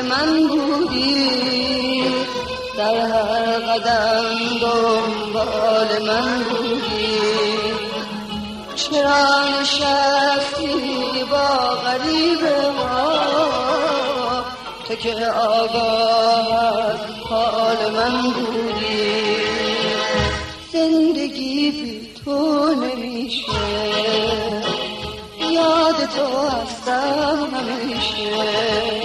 من بودی، در هر قدم دنبال من بودی. چرا نشستی با غریبه ما، تو که آگاه از حال من بودی. زندگی بی تو نمیشه، یاد تو هستم همیشه.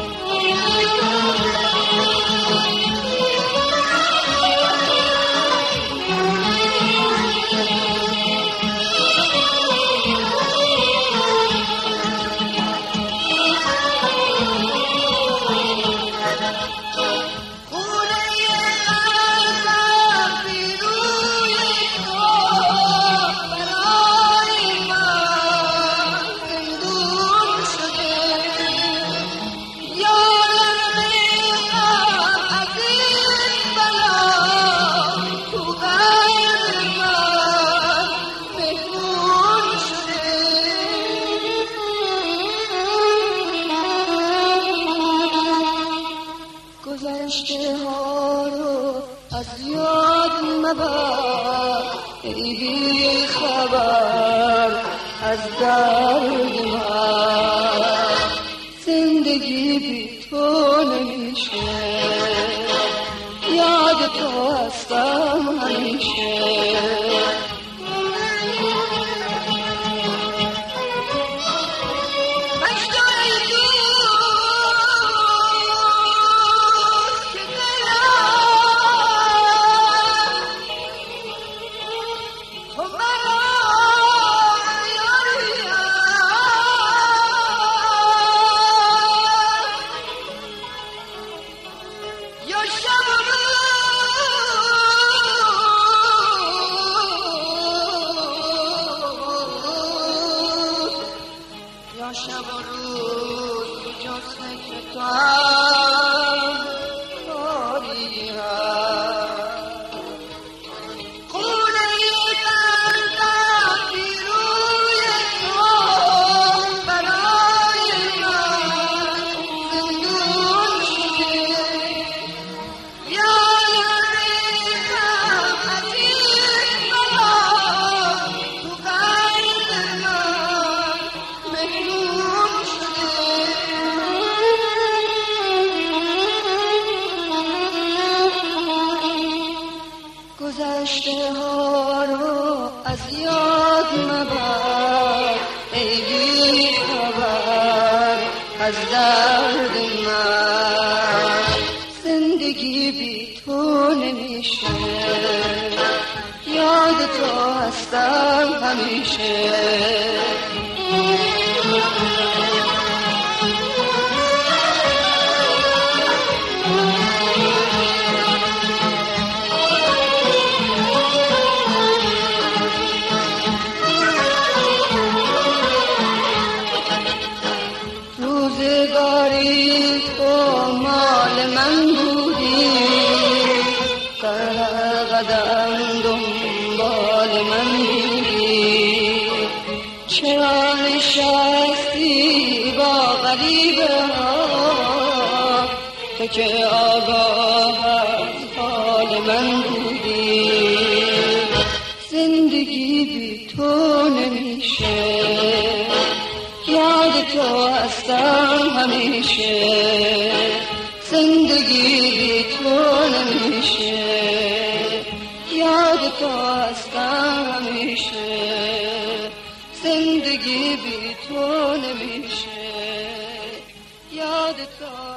گذشته ها رو از یاد مبر، ای بی خبر از درد من. زندگی بی تو نمیشه، یاد تو هستم همیشه. شب و روز جز فکر تو هم کاری هست. خونه بردم بی روی تو برای من زندون شده. یادم ریختم از این بلا، تو قلب من مهمون شده. گذشته ها رو از یاد مبر، ای بی خبر از درد من. زندگی بی تو نمیشه، یاد تو هستم همیشه. روزگاری تو مال من بودی، در هر قدم دنبال من بودی. چرا نشستی با غریبه ها، تو که آگاه از حال من بودی. زندگی بی تو نمیشه، یاد تو هستم همیشه. زندگی بی تو نمیشه، یاد تو هستم همیشه. زندگی بی تو نمیشه، یاد تو